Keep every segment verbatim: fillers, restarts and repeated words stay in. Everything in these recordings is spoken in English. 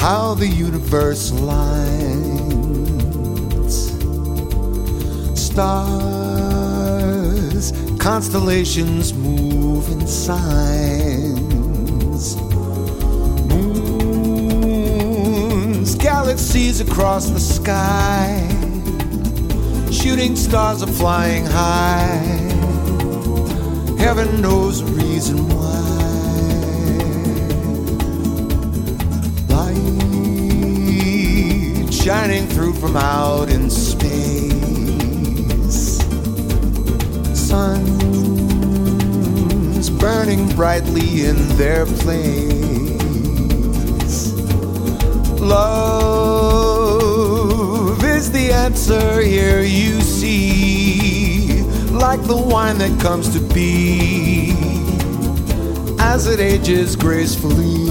how the universe aligns. Stars, constellations move in signs. Moons, galaxies across the sky. Shooting stars are flying high. Heaven knows the reason why. Light shining through from out in space. Suns burning brightly in their place. Love is the answer, here you see, like the wine that comes to be as it ages gracefully.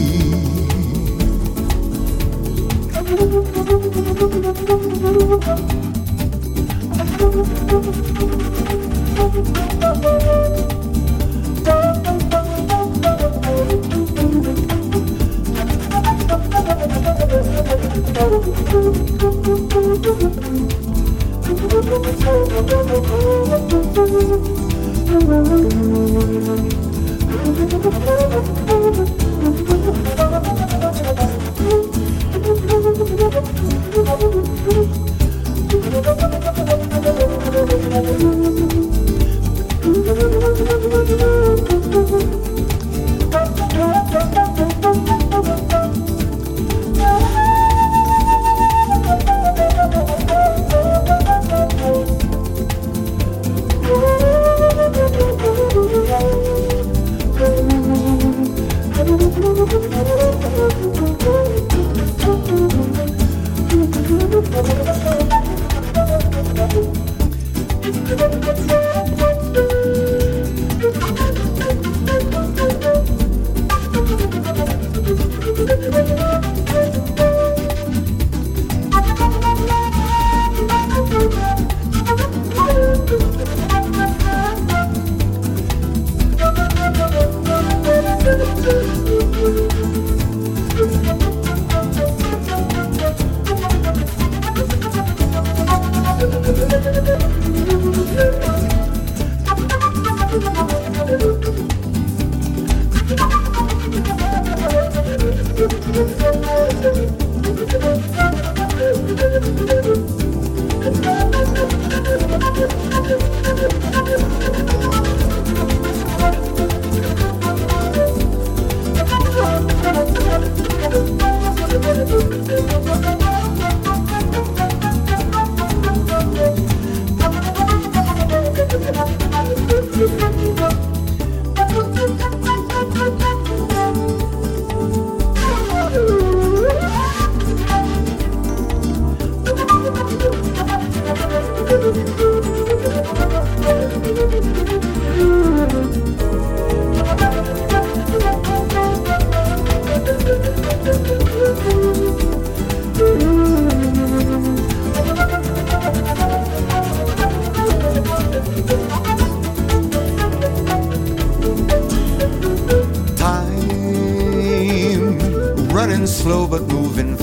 Running slow but moving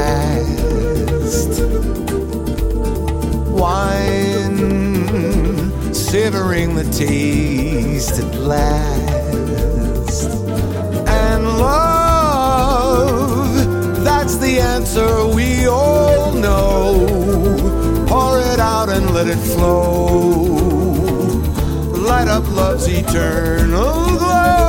fast. Wine, savoring the taste at last. And love, that's the answer we all know. Pour it out and let it flow. Light up love's eternal glow.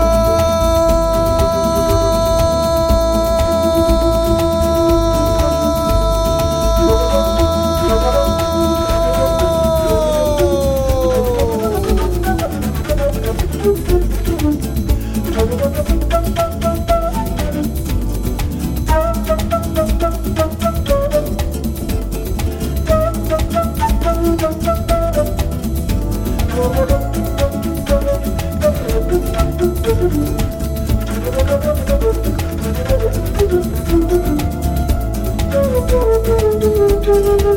Thank you.